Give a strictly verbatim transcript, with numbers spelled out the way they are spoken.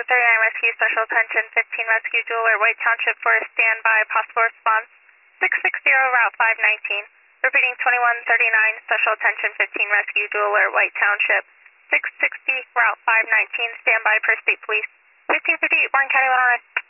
thirty-nine Rescue, Special Attention, fifteen Rescue, Dual Alert, White Township for a standby, possible response, six sixty, Route five nineteen. Repeating twenty-one thirty-nine, Special Attention, fifteen Rescue, Dual Alert, White Township, six sixty, Route five nineteen, standby per State Police, fifteen fifty-eight, Barn County one oh nine.